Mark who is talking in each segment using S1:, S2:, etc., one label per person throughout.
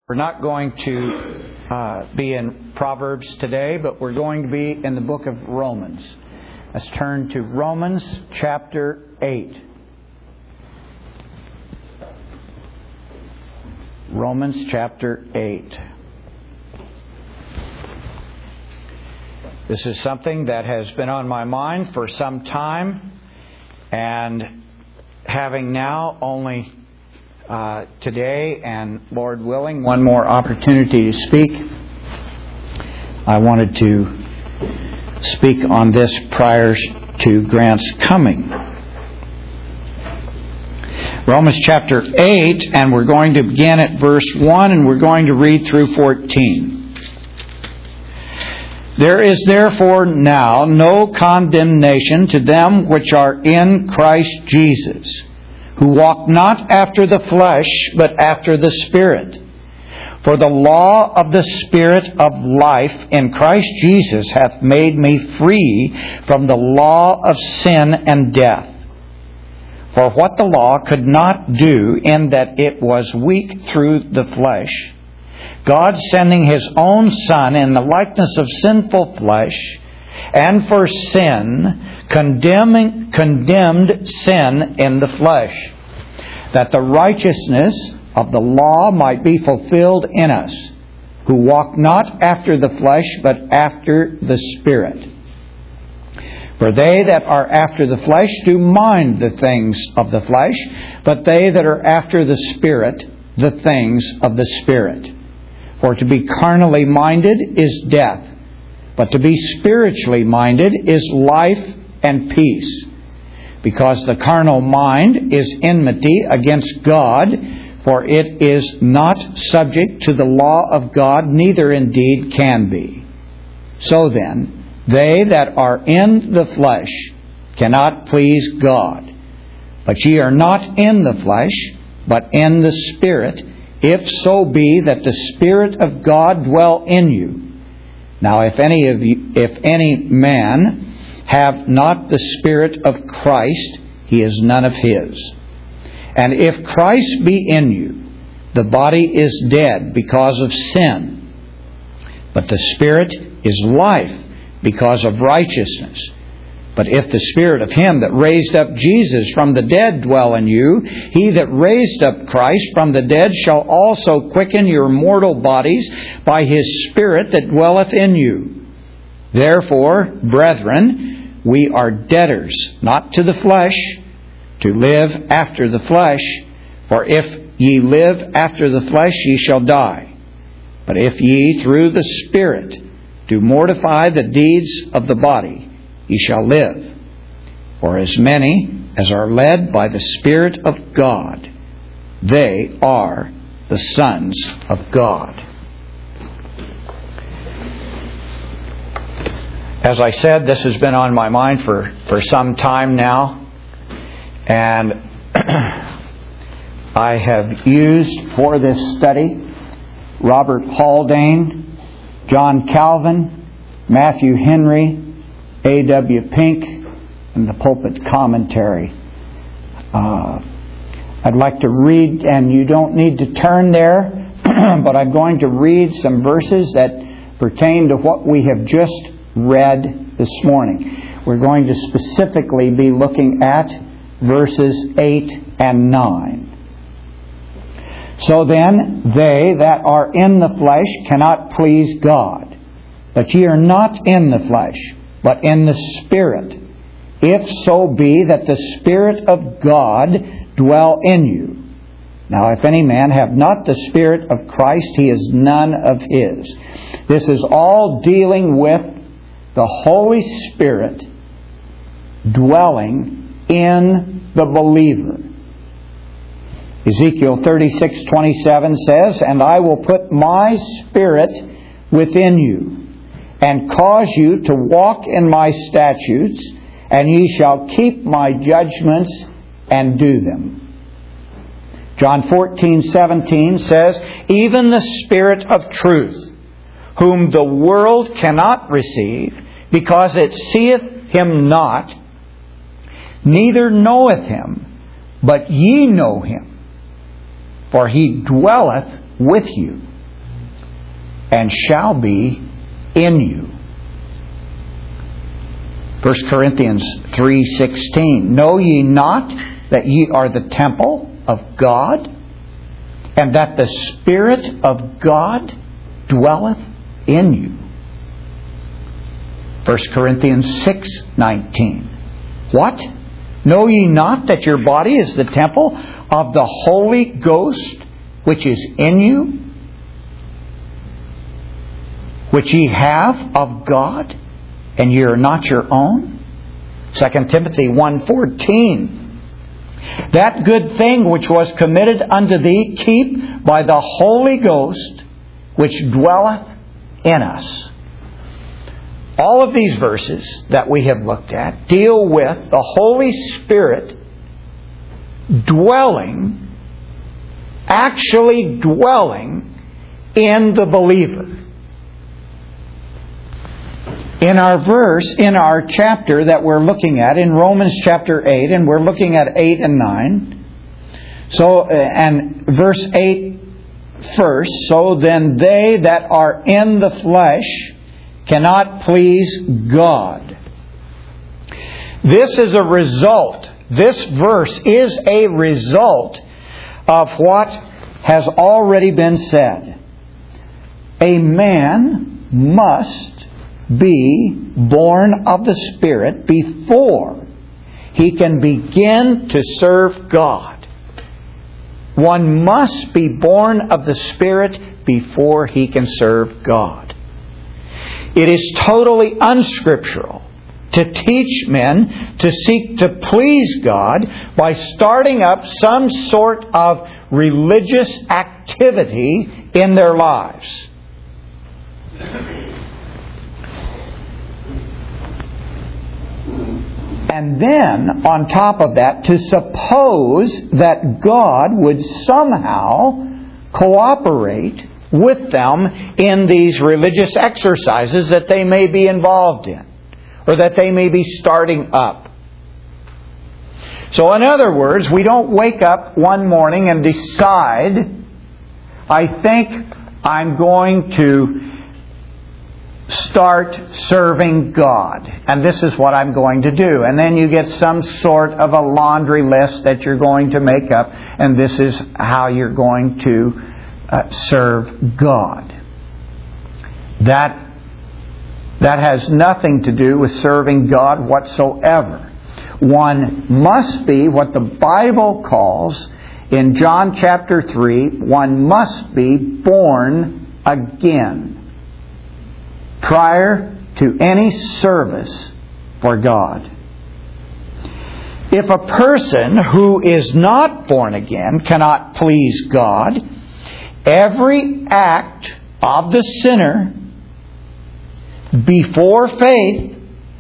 S1: We're not going to be in Proverbs today, but we're going to be in the book of Romans. Let's turn to Romans chapter 8. Romans chapter 8. This is something that has been on my mind for some time, and having now only today and, Lord willing, one more opportunity to speak, I wanted to speak on this prior to Grant's coming. Romans chapter 8, and we're going to begin at verse 1, and we're going to read through 14. There is therefore now no condemnation to them which are in Christ Jesus, who walk not after the flesh, but after the Spirit. For the law of the Spirit of life in Christ Jesus hath made me free from the law of sin and death. For what the law could not do, in that it was weak through the flesh, God sending His own Son in the likeness of sinful flesh, and for sin, condemned sin in the flesh, that the righteousness of the law might be fulfilled in us, who walk not after the flesh, but after the Spirit. For they that are after the flesh do mind the things of the flesh, but they that are after the Spirit, the things of the Spirit. For to be carnally minded is death, but to be spiritually minded is life and peace. Because the carnal mind is enmity against God, for it is not subject to the law of God, neither indeed can be. So then, they that are in the flesh cannot please God. But ye are not in the flesh, but in the Spirit, if so be that the Spirit of God dwell in you. Now if any man have not the Spirit of Christ, he is none of His. And if Christ be in you, the body is dead because of sin, but the Spirit is life because of righteousness. But if the Spirit of Him that raised up Jesus from the dead dwell in you, He that raised up Christ from the dead shall also quicken your mortal bodies by His Spirit that dwelleth in you. Therefore, brethren, we are debtors, not to the flesh, to live after the flesh. For if ye live after the flesh, ye shall die. But if ye through the Spirit do mortify the deeds of the body, ye shall live. For as many as are led by the Spirit of God, they are the sons of God. As I said, this has been on my mind for some time now. And I have used for this study Robert Haldane, John Calvin, Matthew Henry, A.W. Pink, and the Pulpit Commentary. I'd like to read, and you don't need to turn there, but I'm going to read some verses that pertain to what we have just read this morning. We're going to specifically be looking at verses 8 and 9. So then, they that are in the flesh cannot please God. But ye are not in the flesh, but in the Spirit, if so be that the Spirit of God dwell in you. Now if any man have not the Spirit of Christ, he is none of His. This is all dealing with the Holy Spirit dwelling in the believer. Ezekiel 36:27 says, And I will put my Spirit within you, and cause you to walk in my statutes, and ye shall keep my judgments and do them. John 14:17 says, Even the Spirit of truth, whom the world cannot receive, because it seeth Him not, neither knoweth Him, but ye know Him, for He dwelleth with you, and shall be in you. 1 Corinthians 3:16. Know ye not that ye are the temple of God, and that the Spirit of God dwelleth in you? 1 Corinthians 6:19. What? Know ye not that your body is the temple of the Holy Ghost, which is in you, which ye have of God, and ye are not your own? 2 Timothy 1:14. That good thing which was committed unto thee, keep by the Holy Ghost, which dwelleth in us. All of these verses that we have looked at deal with the Holy Spirit actually dwelling in the believer. In our chapter that we're looking at, in Romans chapter 8, and we're looking at 8 and 9. And verse 8 first. So then they that are in the flesh cannot please God. This is a result. This verse is a result of what has already been said. A man must be born of the Spirit before he can begin to serve God. One must be born of the Spirit before he can serve God. It is totally unscriptural to teach men to seek to please God by starting up some sort of religious activity in their lives. And then, on top of that, to suppose that God would somehow cooperate with them in these religious exercises that they may be involved in, or that they may be starting up. So in other words, we don't wake up one morning and decide, I think I'm going to start serving God, and this is what I'm going to do. And then you get some sort of a laundry list that you're going to make up, and this is how you're going to serve God. That has nothing to do with serving God whatsoever. One must be what the Bible calls, in John chapter 3, one must be born again prior to any service for God. If a person who is not born again cannot please God, every act of the sinner before faith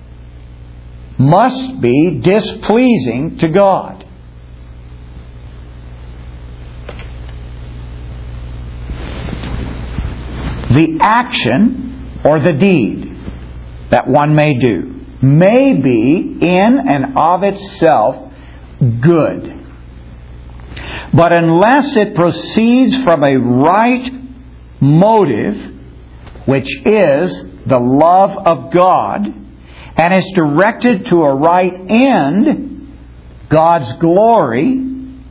S1: must be displeasing to God. The action or the deed that one may do may be in and of itself good. But unless it proceeds from a right motive, which is the love of God, and is directed to a right end, God's glory,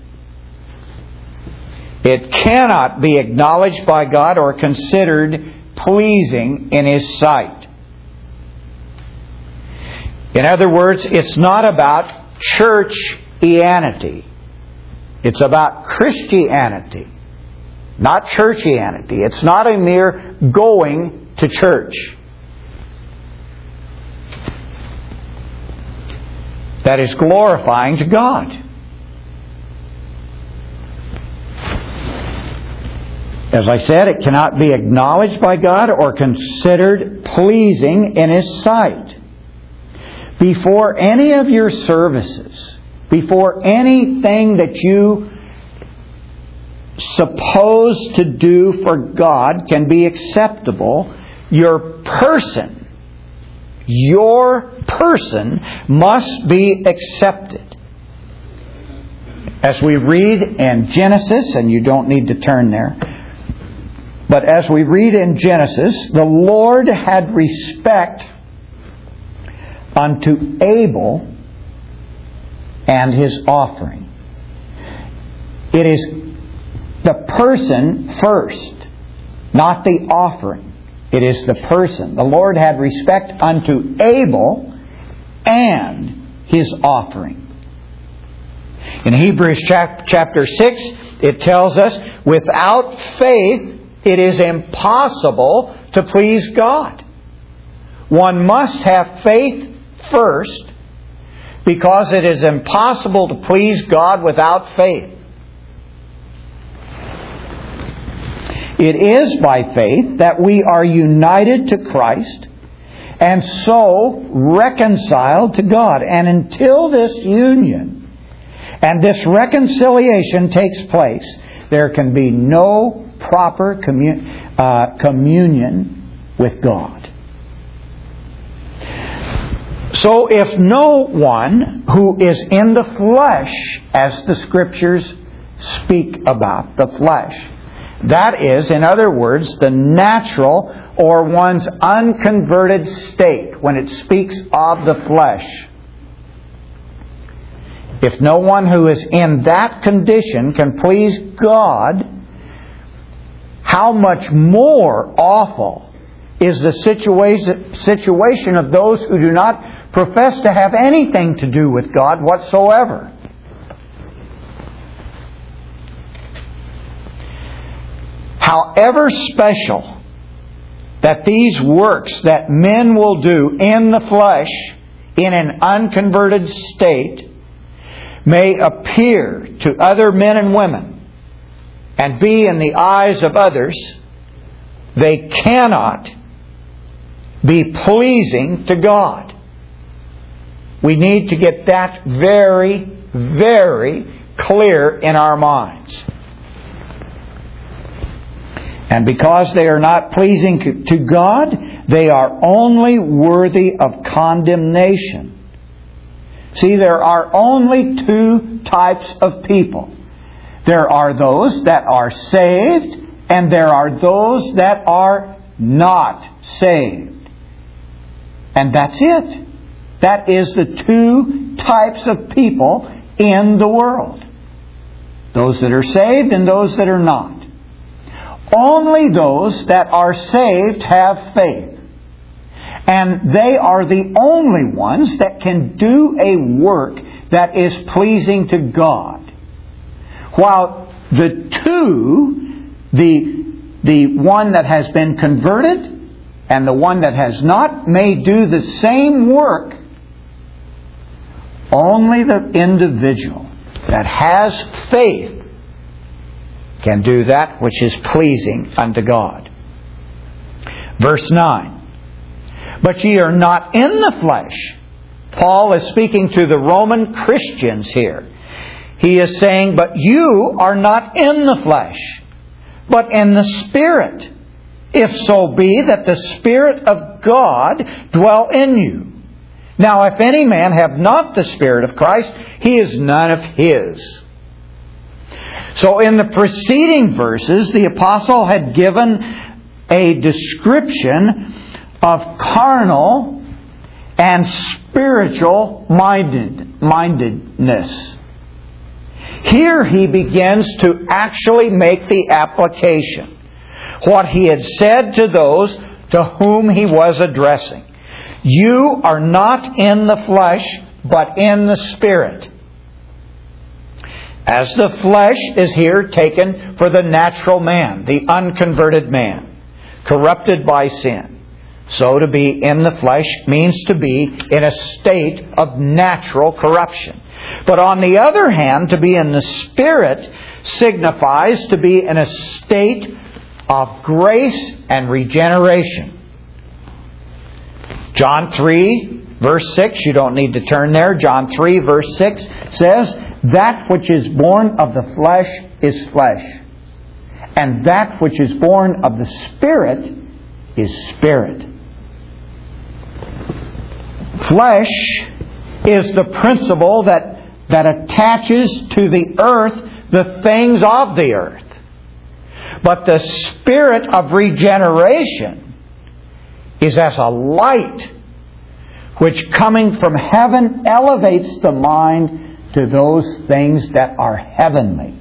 S1: it cannot be acknowledged by God or considered pleasing in His sight. In other words, it's not about churchianity. It's about Christianity, not churchianity. It's not a mere going to church. That is glorifying to God. As I said, it cannot be acknowledged by God or considered pleasing in His sight. Before any of your services, before anything that you suppose to do for God can be acceptable, your person must be accepted. As we read in Genesis, and you don't need to turn there, But as we read in Genesis, the Lord had respect unto Abel and his offering. It is the person first, not the offering. It is the person. The Lord had respect unto Abel and his offering. In Hebrews chapter 6, it tells us, without faith it is impossible to please God. One must have faith first, because it is impossible to please God without faith. It is by faith that we are united to Christ and so reconciled to God. And until this union and this reconciliation takes place, there can be no proper communion with God. So if no one who is in the flesh, as the Scriptures speak about the flesh, that is, in other words, the natural or one's unconverted state when it speaks of the flesh. If no one who is in that condition can please God, how much more awful is the situation of those who do not profess to have anything to do with God whatsoever. However special that these works that men will do in the flesh, in an unconverted state, may appear to other men and women and be in the eyes of others, they cannot be pleasing to God. We need to get that very, very clear in our minds. And because they are not pleasing to God, they are only worthy of condemnation. See, there are only two types of people. There are those that are saved, and there are those that are not saved. And that's it. That is the two types of people in the world. Those that are saved and those that are not. Only those that are saved have faith. And they are the only ones that can do a work that is pleasing to God. While the two, the one that has been converted and the one that has not, may do the same work, only the individual that has faith can do that which is pleasing unto God. Verse 9. But ye are not in the flesh. Paul is speaking to the Roman Christians here. He is saying, but you are not in the flesh, but in the Spirit, if so be that the Spirit of God dwell in you. Now, if any man have not the Spirit of Christ, he is none of His. So in the preceding verses, the apostle had given a description of carnal and spiritual mindedness. Here he begins to actually make the application. What he had said to those to whom he was addressing. You are not in the flesh, but in the Spirit. As the flesh is here taken for the natural man, the unconverted man, corrupted by sin. So to be in the flesh means to be in a state of natural corruption. But on the other hand, to be in the Spirit signifies to be in a state of grace and regeneration. John 3, verse 6, you don't need to turn there. John 3, verse 6 says, that which is born of the flesh is flesh, and that which is born of the Spirit is spirit. Flesh is the principle that attaches to the earth the things of the earth. But the Spirit of regeneration is as a light which, coming from heaven, elevates the mind to those things that are heavenly.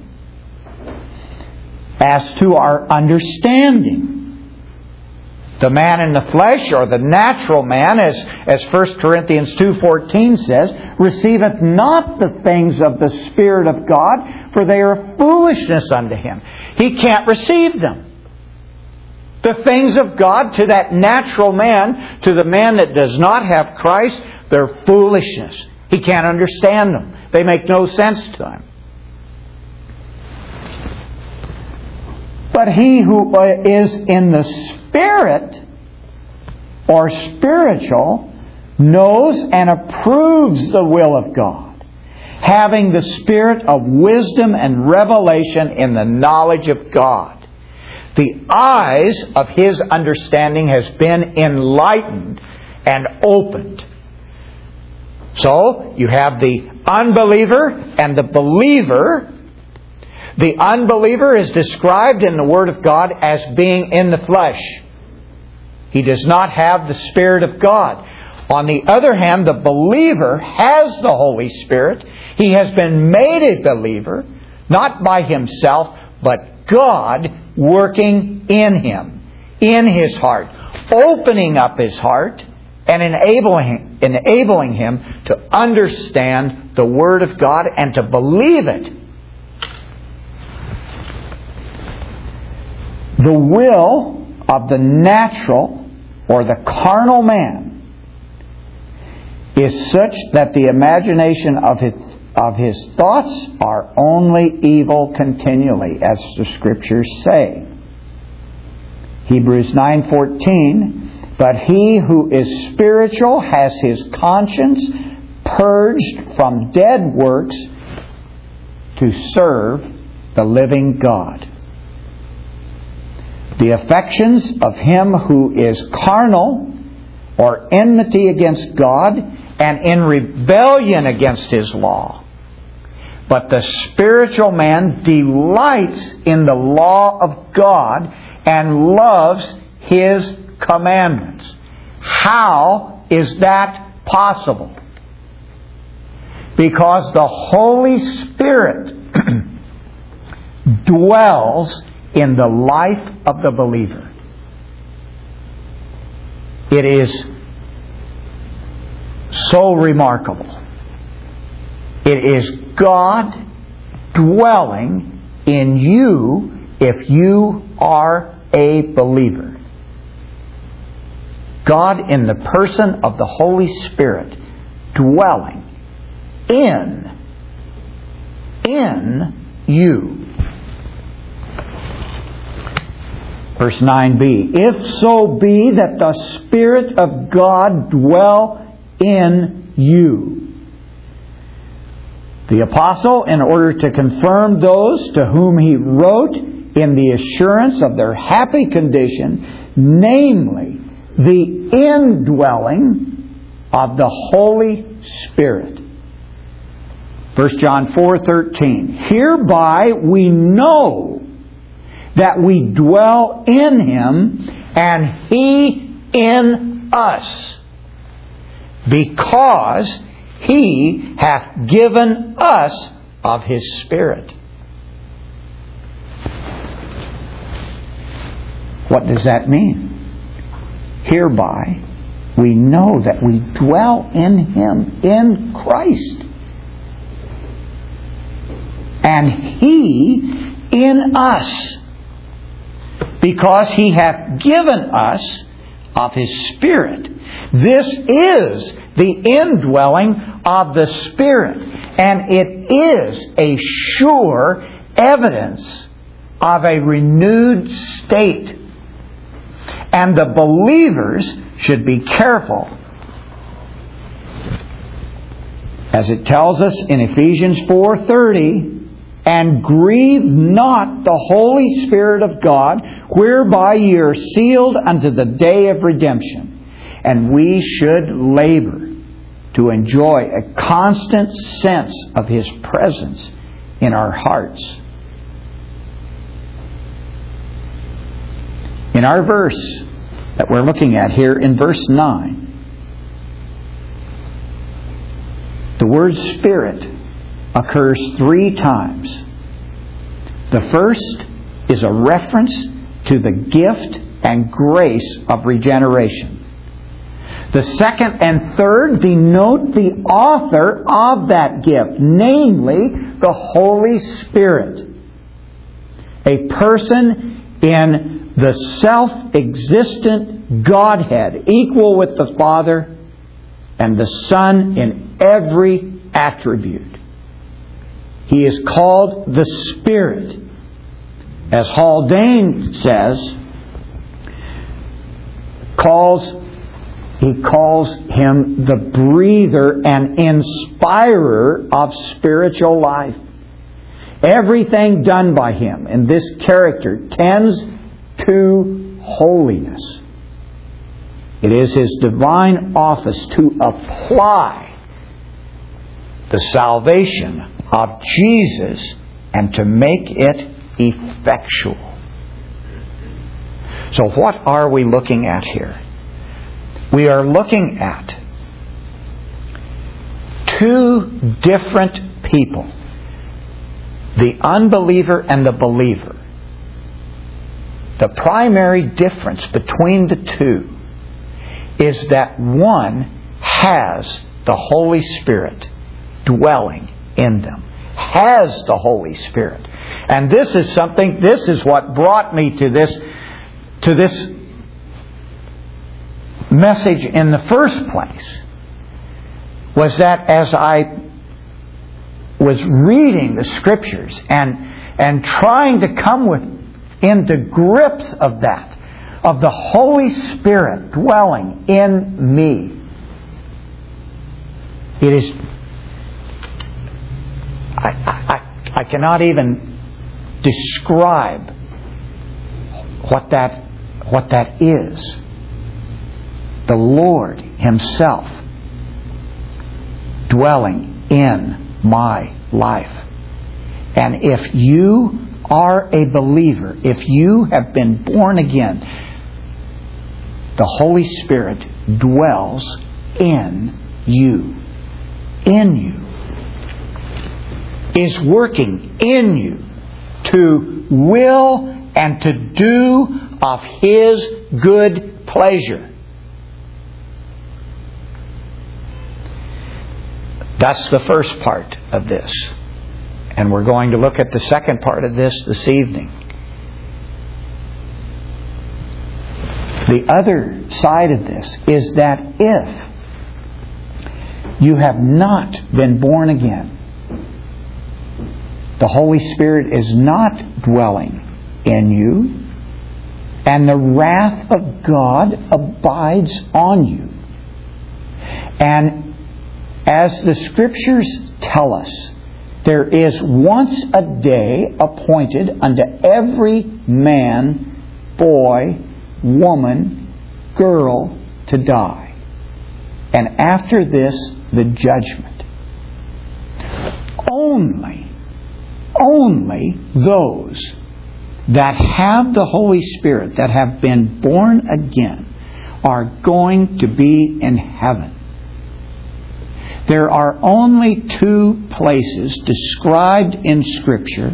S1: As to our understanding, the man in the flesh, or the natural man, as 1 Corinthians 2:14 says, receiveth not the things of the Spirit of God, for they are foolishness unto him. He can't receive them. The things of God to that natural man, to the man that does not have Christ, they're foolishness. He can't understand them. They make no sense to him. But he who is in the Spirit, or spiritual, knows and approves the will of God, having the spirit of wisdom and revelation in the knowledge of God. The eyes of his understanding has been enlightened and opened. So, you have the unbeliever and the believer. The unbeliever is described in the Word of God as being in the flesh. He does not have the Spirit of God. On the other hand, the believer has the Holy Spirit. He has been made a believer, not by himself, but God working in him, in his heart, opening up his heart and enabling him to understand the Word of God and to believe it. The will of the natural or the carnal man is such that the imagination of his thoughts are only evil continually, as the Scriptures say. Hebrews 9:14, but he who is spiritual has his conscience purged from dead works to serve the living God. The affections of him who is carnal, or enmity against God, and in rebellion against His law. But the spiritual man delights in the law of God and loves His commandments. How is that possible? Because the Holy Spirit dwells in the life of the believer. It is so remarkable. It is God dwelling in you if you are a believer. God in the person of the Holy Spirit dwelling in you. Verse 9b, if so be that the Spirit of God dwell in you. The apostle, in order to confirm those to whom he wrote in the assurance of their happy condition, namely the indwelling of the Holy Spirit. 1 John 4:13, hereby we know that we dwell in Him and He in us, because He hath given us of His Spirit. What does that mean? Hereby we know that we dwell in Him, in Christ, and He in us, because He hath given us of His Spirit. This is the indwelling of the Spirit, and it is a sure evidence of a renewed state. And the believers should be careful, as it tells us in Ephesians 4:30, and grieve not the Holy Spirit of God, whereby ye are sealed unto the day of redemption. And we should labor to enjoy a constant sense of His presence in our hearts. In our verse that we're looking at here in verse 9, the word Spirit occurs 3 times. The first is a reference to the gift and grace of regeneration. The second and third denote the author of that gift, namely the Holy Spirit. A person in the self-existent Godhead, equal with the Father and the Son in every attribute. He is called the Spirit. As Haldane says, he calls Him the breather and inspirer of spiritual life. Everything done by Him in this character tends to holiness. It is His divine office to apply the salvation of Jesus and to make it effectual. So what are we looking at here? We are looking at 2 different people. The unbeliever and the believer. The primary difference between the 2 is that one has the Holy Spirit dwelling in them. Has the Holy Spirit. And this is what brought me to this message in the first place, was that as I was reading the Scriptures and trying to come into grips of that, of the Holy Spirit dwelling in me, it is, I cannot even describe what that is. The Lord Himself dwelling in my life. And if you are a believer, if you have been born again, the Holy Spirit dwells in you. In you. Is working in you to will and to do of His good pleasure. That's the first part of this. And we're going to look at the second part of this evening. The other side of this is that if you have not been born again, the Holy Spirit is not dwelling in you, and the wrath of God abides on you. And as the Scriptures tell us, there is once a day appointed unto every man, boy, woman, girl to die. And after this, the judgment. Only those that have the Holy Spirit, that have been born again, are going to be in heaven. There are only 2 places described in Scripture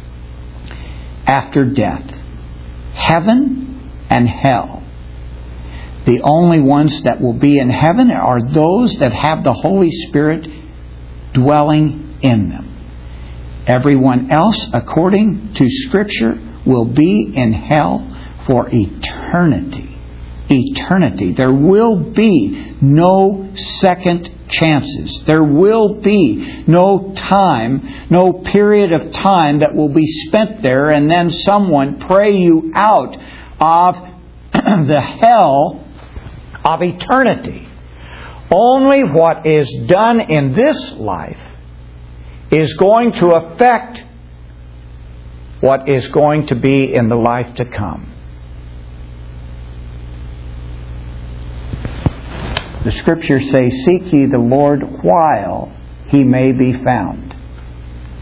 S1: after death: heaven and hell. The only ones that will be in heaven are those that have the Holy Spirit dwelling in them. Everyone else, according to Scripture, will be in hell for eternity. Eternity. There will be no second chances. There will be no time, no period of time that will be spent there and then someone pray you out of the hell of eternity. Only what is done in this life is going to affect what is going to be in the life to come. The Scriptures say, "Seek ye the Lord while He may be found."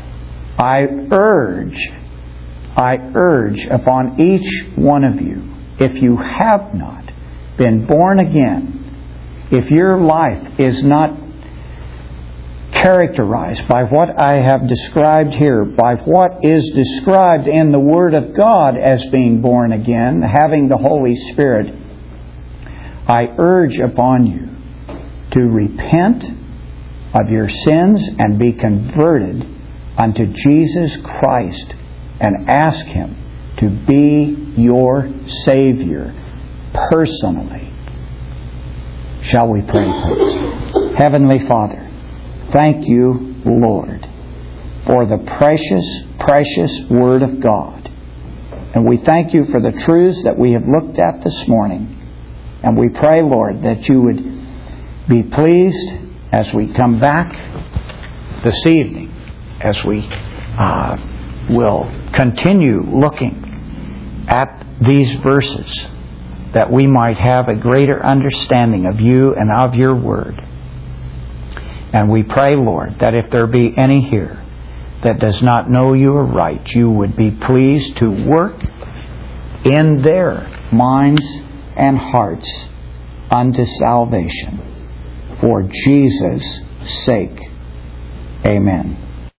S1: I urge upon each one of you if you have not been born again, if your life is not characterized by what I have described here, by what is described in the Word of God as being born again, having the Holy Spirit, I urge upon you to repent of your sins and be converted unto Jesus Christ and ask Him to be your Savior personally. Shall we pray, please? Heavenly Father, thank you, Lord, for the precious, precious Word of God. And we thank you for the truths that we have looked at this morning. And we pray, Lord, that you would be pleased as we come back this evening, as we will continue looking at these verses, that we might have a greater understanding of you and of your Word. And we pray, Lord, that if there be any here that does not know you aright, you would be pleased to work in their minds and hearts unto salvation. For Jesus' sake. Amen.